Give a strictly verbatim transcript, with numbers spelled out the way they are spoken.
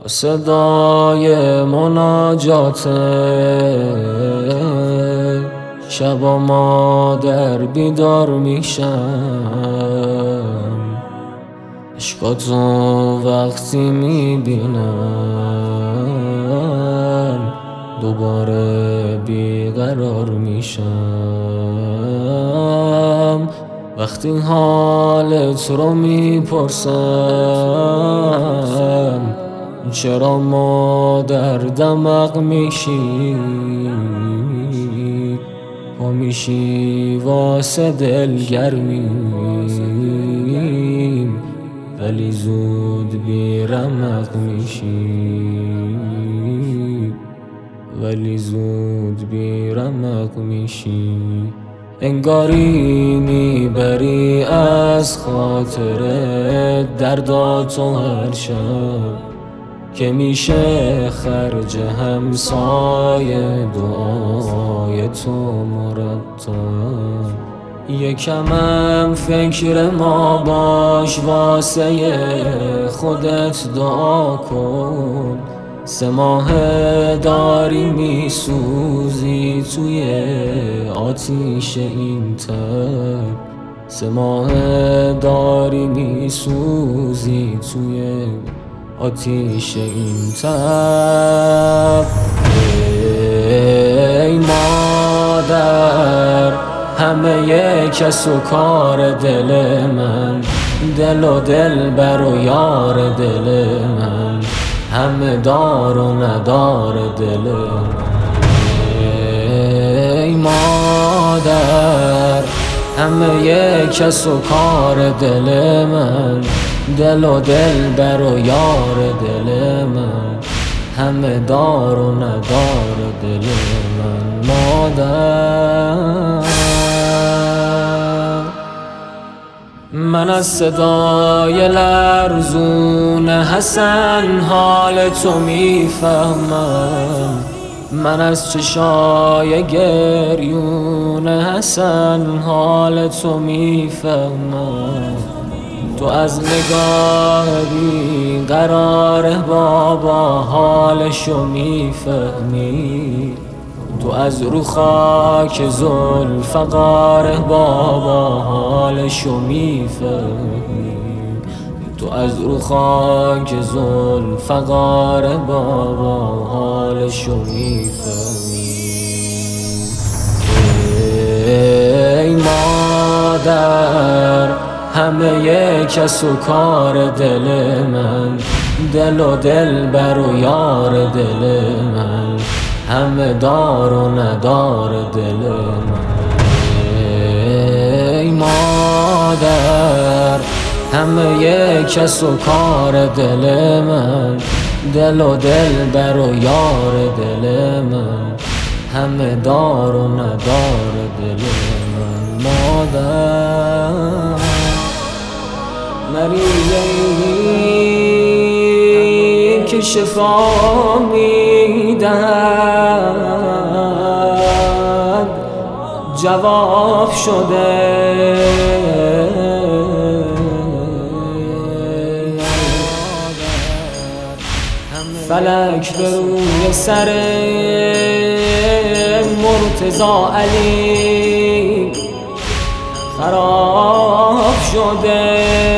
صدای مناجات شبا مادر بیدار میشم، عشقاتو وقتی میبینم دوباره بیقرار میشم. وقتی حالت رو میپرسم چرا مادر دمق میشی، پا میشی واسه دلگرمیم ولی زود بیرمق میشی، ولی زود بیرمق میشی. انگاری میبری از خاطر درداتو هر شب که میشه خرج همسایه دعای تو مرتب. یکمم فکر ما باش واسه خودت دعا کن، سه ماه داری میسوزی توی آتیش این تب، سه ماه داری میسوزی توی آتیش این تب. ای مادر همه کس و کار دل من، دل و دلبر و یار دل من، همه دار و ندار دل من. ای مادر همه کس و کار دل من، دل و دلبر و یار دل من، همه دار و ندار دل من. مادر من از صدای لرزون حسن حال تو میفهمم، من از چشای گریون حسن حال تو میفهمم. تو از نگاه بی قرار بابا حالشو میفهمی، تو از رو خاک ذوالفقار بابا حالشو میفهمی، تو از رو خاک ذوالفقار بابا حالشو میفهمی. ای مادر همه کس و کار دل من، دل و دلبر و یار دل من، همه دار و ندار دل من. ای مادر همه کس و کار دل من، دل و دلبر و یار دل من، همه دار و ندار دل من. مادر مریضی که شفا میدهد جواب شده، فلک به روی سر مرتضی علی خراب شده.